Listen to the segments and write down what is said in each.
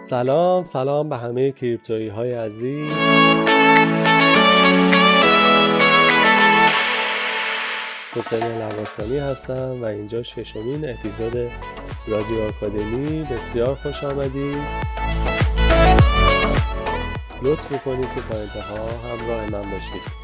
سلام به همه کریپتویی های عزیز. حسین لواسانی هستم و اینجا ششمین اپیزود رادیو آکادمی. بسیار خوش آمدید. لطف میکنید که تا انتها همراه من باشید.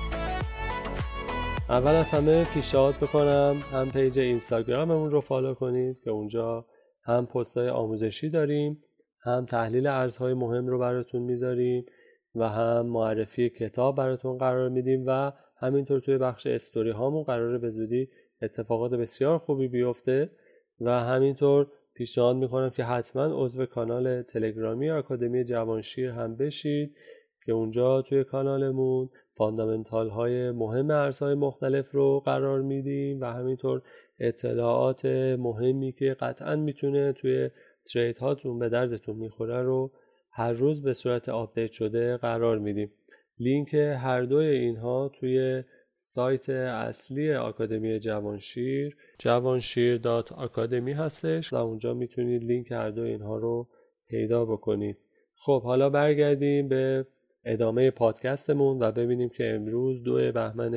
اول از همه پیشنهاد بکنم هم پیج اینستاگراممون رو فالو کنید که اونجا هم پست‌های آموزشی داریم، هم تحلیل ارزهای مهم رو براتون میذاریم و هم معرفی کتاب براتون قرار میدیم و همینطور توی بخش استوری هامون قراره به زودی اتفاقات بسیار خوبی بیفته و همینطور پیشنهاد میکنم که حتما عضو کانال تلگرامی آکادمی جوانشیر هم بشید که اونجا توی کانالمون فاندامنتال های مهم ارزهای مختلف رو قرار میدیم و همینطور اطلاعات مهمی که قطعا میتونه توی ترید هاتون به دردتون میخوره رو هر روز به صورت آپدیت شده قرار میدیم. لینک هر دوی اینها توی سایت اصلی آکادمی جوانشیر.academy هستش و اونجا میتونید لینک هر دوی اینها رو پیدا بکنید. خب حالا برگردیم به ادامه پادکستمون و ببینیم که امروز 2 بهمن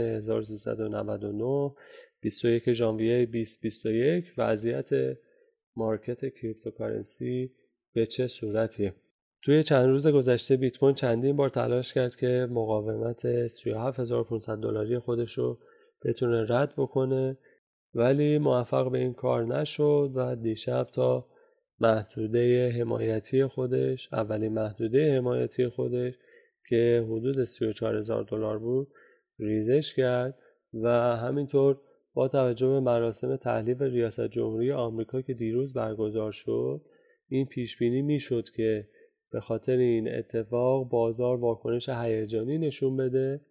1399 21 ژانویه 2021 وضعیت مارکت کریپتوکارنسی به چه صورتیه. توی چند روز گذشته بیت کوین چندین بار تلاش کرد که مقاومت 37500 دلاری خودش رو بتونه رد بکنه ولی موفق به این کار نشد و دیشب تا محدوده حمایتی خودش، اولین محدوده حمایتی خودش که حدود 34000 دلار بود ریزش کرد و همینطور با توجه به مراسم تحلیف ریاست جمهوری آمریکا که دیروز برگزار شد این پیش بینی میشد که به خاطر این اتفاق بازار واکنش هیجانی نشون بده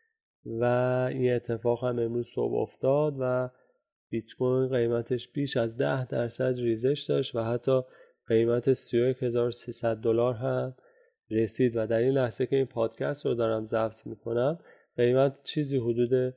و این اتفاق هم امروز صبح افتاد و بیت کوین قیمتش بیش از 10% ریزش داشت و حتی قیمت 31300 دلار هم رسید و در این لحظه که این پادکست رو دارم ضبط میکنم قیمت چیزی حدود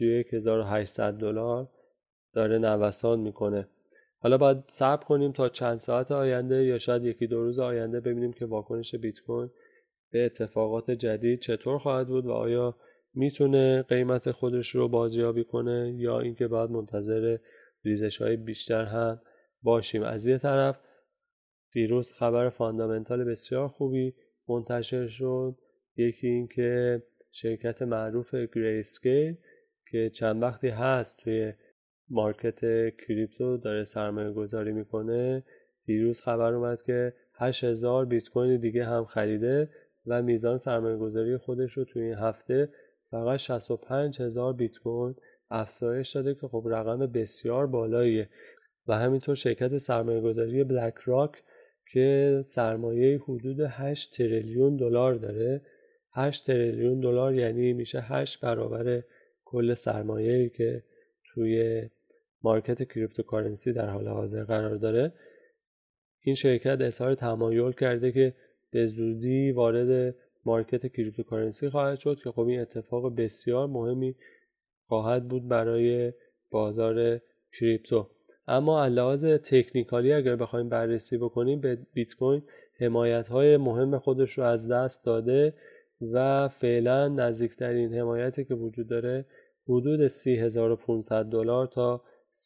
31800 دلار داره نوسان میکنه. حالا باید صبر کنیم تا چند ساعت آینده یا شاید 1-2 روز آینده ببینیم که واکنش بیت کوین به اتفاقات جدید چطور خواهد بود و آیا میتونه قیمت خودش رو بازیابی کنه یا اینکه باید منتظر ریزش‌های بیشتر هم باشیم. از یه طرف دیروز خبر فاندامنتال بسیار خوبی منتشر شد. یکی این که شرکت معروف گریسکیل که چند وقتی هست توی مارکت کریپتو داره سرمایه گذاری میکنه، دیروز خبر اومد که 8000 بیت کوین دیگه هم خریده و میزان سرمایه گذاری خودش رو توی این هفته فقط 65000 بیت کوین افزایش داده که خب رقم بسیار بالاییه. و همینطور شرکت سرمایه گذاری بلک راک که سرمایه حدود 8 تریلیون دلار داره، 8 تریلیون دلار یعنی میشه 8 برابر کل سرمایه‌ای که توی مارکت کریپتوکارنسی در حال حاضر قرار داره. این شرکت اظهار تمایل کرده که به زودی وارد مارکت کریپتوکارنسی خواهد شد که خب این اتفاق بسیار مهمی خواهد بود برای بازار کریپتو. اما علاوه بر تکنیکالی اگر بخوایم بررسی بکنیم به بیت کوین حمایت‌های مهم خودش رو از دست داده و فعلا نزدیکترین حمایتی که وجود داره حدود 30500 دلار تا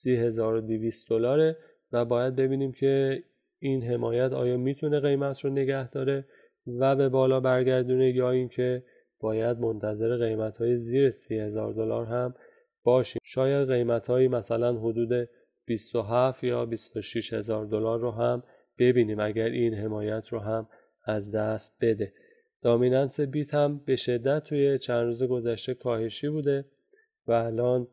30200 دلاره و باید ببینیم که این حمایت آیا میتونه قیمت رو نگه داره و به بالا برگردونه یا اینکه باید منتظر قیمت‌های زیر 30000 دلار هم باشیم. شاید قیمت‌هایی مثلا حدود 27 یا 26000 دلار رو هم ببینیم اگر این حمایت رو هم از دست بده. دامیننس بیت هم به شدت توی چند روز گذشته کاهشی بوده و الان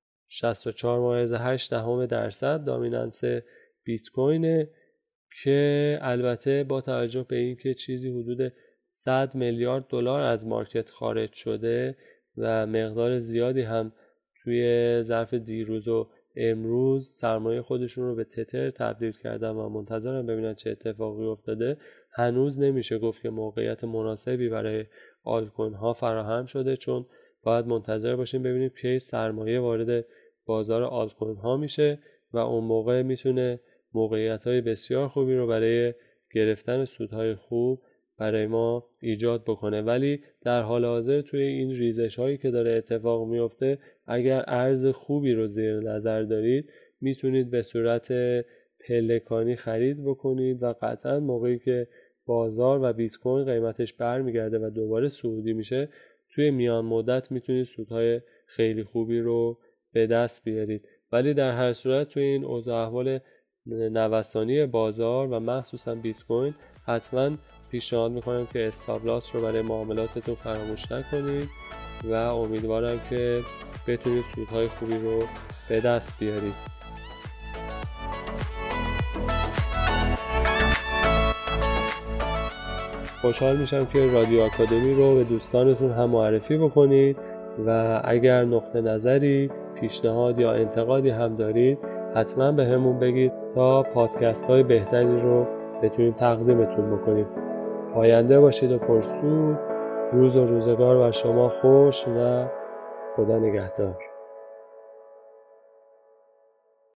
64.8% دامیننس بیت کوینه که البته با توجه به اینکه چیزی حدود 100 میلیارد دلار از مارکت خارج شده و مقدار زیادی هم توی ظرف دیروز و امروز سرمایه خودشون رو به تتر تبدیل کردن و منتظرم ببینن چه اتفاقی افتاده، هنوز نمیشه گفت که موقعیت مناسبی برای آلت کوین ها فراهم شده، چون باید منتظر باشیم ببینیم کی سرمایه وارد بازار آلت کوین ها میشه و اون موقع میتونه موقعیت های بسیار خوبی رو برای گرفتن سودهای خوب برای ما ایجاد بکنه. ولی در حال حاضر توی این ریزش هایی که داره اتفاق میفته، اگر ارز خوبی رو زیر نظر دارید میتونید به صورت پلکانی خرید بکنید و قطعا موقعی که بازار و بیت کوین قیمتش برمیگرده و دوباره صعودی میشه، توی میان مدت میتونید سودهای خیلی خوبی رو به دست بیارید. ولی در هر صورت توی این اوضاع احوال نوسانی بازار و مخصوصا بیت کوین حتما پیشنهاد میکنم که استاپ لاس رو برای معاملاتتون فراموش نکنید و امیدوارم که بتونید سودهای خوبی رو به دست بیارید. خوشحال میشم که رادیو آکادمی رو به دوستانتون هم معرفی بکنید و اگر نقطه نظری، پیشنهاد یا انتقادی هم دارید حتما به همون بگید تا پادکست های بهتری رو بتونیم تقدیمتون بکنیم. پاینده باشید و پرسود. روز و روزگار بر شما خوش و خدا نگهدار.